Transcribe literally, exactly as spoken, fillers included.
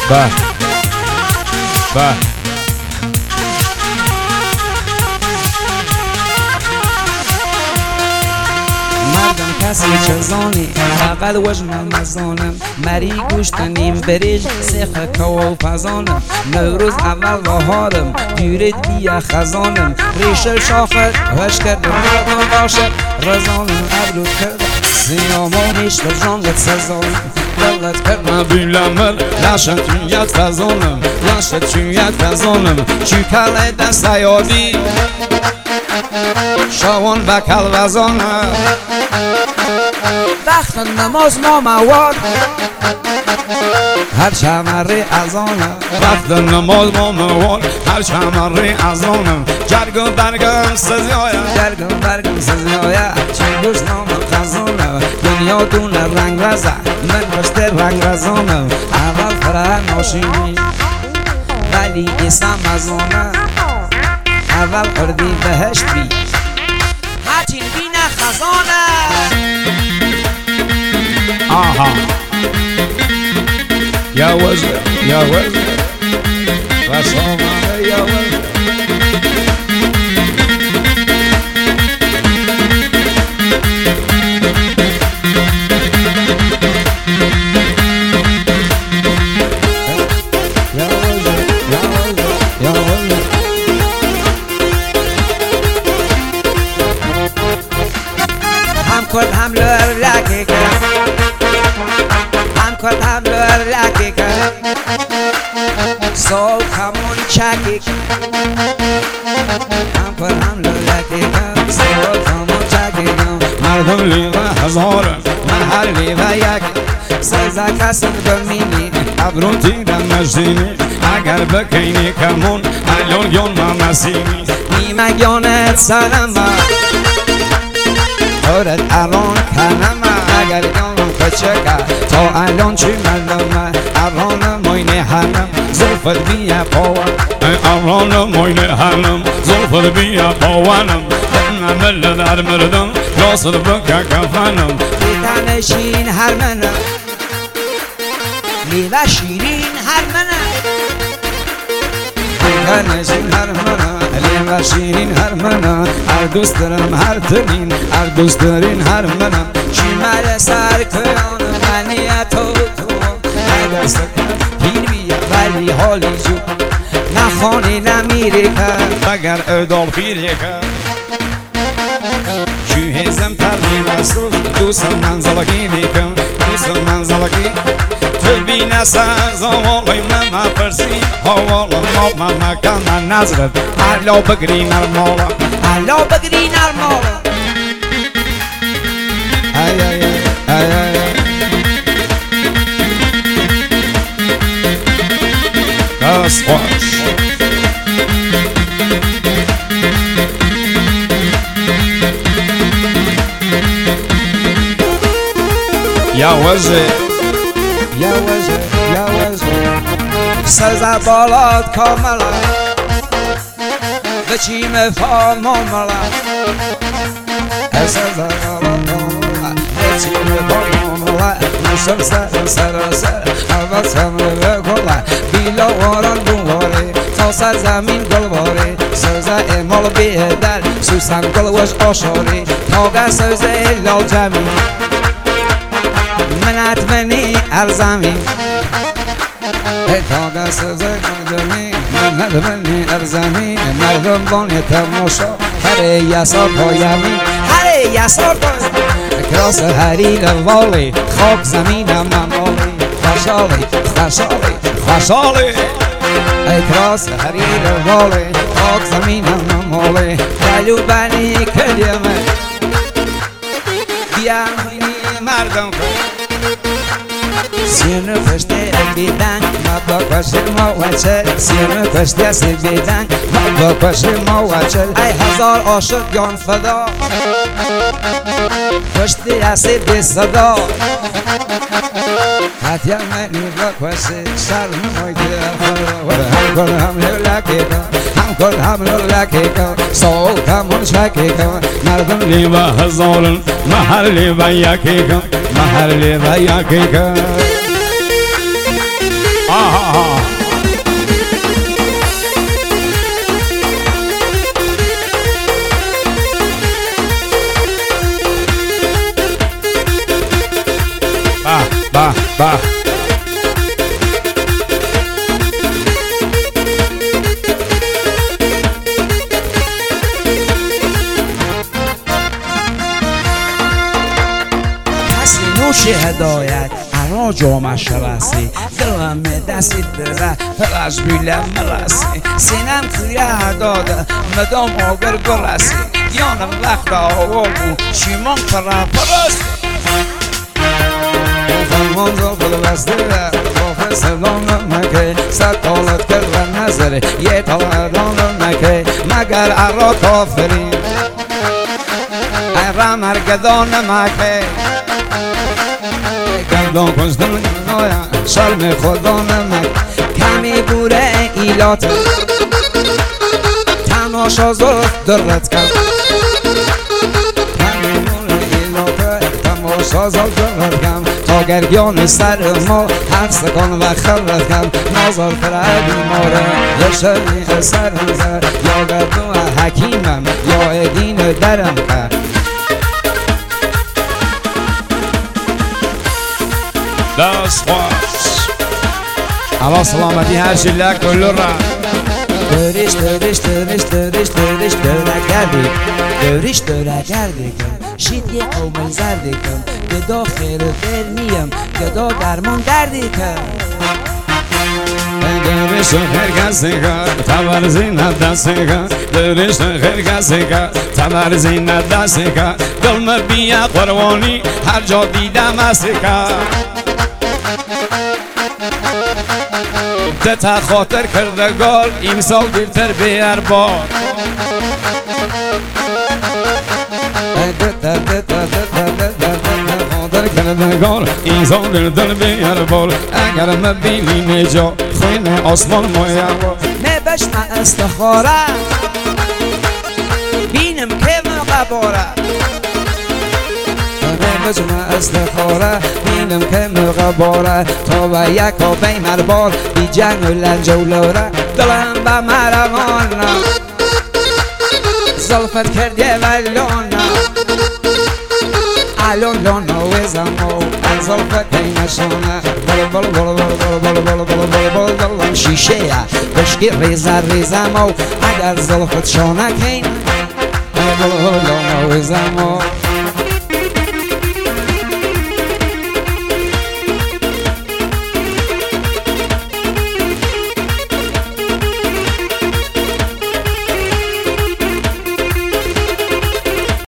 به به مردم کسی چه زانی فقط وجنم مزانم مری گوشت نیم بریج سیخ کوا و فزانم نوروز اول بهارم دیرید بیا خزانم ریشل شاخت وش کردم مردم باشد رزانم ابرو کردم سیامانیش به جانت سزانم دلت کردم بیلمر لشت چونیت فزانم لشت چونیت فزانم چی کله دست یادی شوان بکل وزانم وقت نماز ما مواد هر چمره از آنم وقت نماز ما مواد هر چمره از آنم جرگم برگم سزیایم جرگم برگم سزیایم چه دوست نام خزانم دنیا دون رنگ رزه من رشته رنگ رزانم اول فرح ناشینی ولی اسم ازانم اول اردی بهشت بی هرچین بین خزانم آها یا وزر یا وزر رسامانه یا وزر کرد هم لور لکی کرد هم کرد هم لور لکی کرد صوب همون چکی کرد هم کرد هم لور لکی کرد صوب همون چکی کرد مردم لیوه هزارم من هر لیوه یک سزا کسم بمینی ابرون تیرم مجدینی اگر بکنی کمون الان گیان ما مسیمی نیمه گیانت سرم دارد الان کنم اگر گانم کچکه تا الان چی مردم الان موینه هنم زلفت بیا پاوان الان موینه هنم زلفت بیا پاوانم نمل در مردم راست بکه کفنم دیدن شیرین هر منم لیوه شیرین هر منم دیدن شیرین هر منم لیوه شیرین هر منم هر دوست دارم هر تنین هر دوست دارین هر منم چی مر سر کنم منی تو تو اگر سکن پیر بیا ولی حالی جو نخوانی نمیری کن اگر ادال پیری کن چی هزم تردی رسول دوستم منزلگی میکن دوستم منزلگی تو بینه سرزاوالی من مپرسی حوالا مال من مکن من نظرت علا بگری نرمالا علا بگری نرمالا ای ای ای ای ای دست خوش یا وزه یا وزه یا وزه سزا بالات کاملا بچیم فال ماملا سزا بالات کاملا بچیم فال ماملا نشم سر سر سر اول سمر بکلا بیلا واران بواره تا سر زمین گلواره سزا امال بیدر سوسن گلوش آشاره تاگه سزا لال جمین منت منی ارزمی تاگه سزا جمین منت منی ارزمی مردم بانی تماشا هر یسا پایمی هر یسا پایمی کراس هریل والی خاک زمینم ممالی خوشالی خوشالی خوشالی کراس هریل والی خاک زمینم ممالی دلو بنی کلیمه بیامینی مردم سینو پشته بیدن ما با کشی ما وچل سینو پشته سی بیدن ما با کشی ما وچل ای هزار عاشق جان فدا پشته اسی بی صدا حتی منی با کشی شرم مویده هم کن هم لولکی کن هم کن هم لولکی کن سوک همون شکی کن مردم لیوه هزارن محر لیوه یکی کن محر لیوه یکی کن آها با با کسی نوش هدایت الان جامعش رسی دلم دستی دره پرش بیلم مرسی سینم کلیه داده مدام آگر گرسی یانم وقت آوالو شیمان پرا پرستی فرمان را بلسته خواه سلام مکه صد طالت کرد نظره یه طالدان مکه مگر ارا کافرین ارا مرگدان مکه گردان کشتن نایا شرم خودان مکه کمی بوره ایلات تماشا زرد درت کرد کمی بوره ایلات تماشا زرد درت کرد تا گردیان سر ما حرس کن و خلط کن نازار کرد بیماره یشنی سر زر یا گردو حکیمم یا ادین درم کرد دست باش الله سلامتی هر شله کل را دریش دریش دریش دریش دریش دره کردی دریش دره کردی کن شید یه قوم زردی کن گدا خیر خیر نیم گدا درمان دردی کن دریش خیر کسی کن تبر زینت دستی کن دریش خیر کسی کن تبر زینت دستی کن دلم بیا قربانی هر جا دیدم استی کن دتا خاطر کردگار امسال دیرتر بیار بار دتا دتا دتا دتا خاطر کردگار امسال دیرتر بیار بار اگر مبینی نجا خین آسمان مویا نبش ما استخاره بینم که مقباره مجمع استخاره بینم که مقباره تا و یک و بی مربار بی جنگ و لنج و لوره دلم به مرمانه زلفت کردیه ولیانه الان لانه و زمو زلفت اینشانه بل بل بل بل بل بل بل بل بل بل بل شیشه بشکی ریزه ریزه مو اگر زلفت شانه کین بل بل لانه و زمو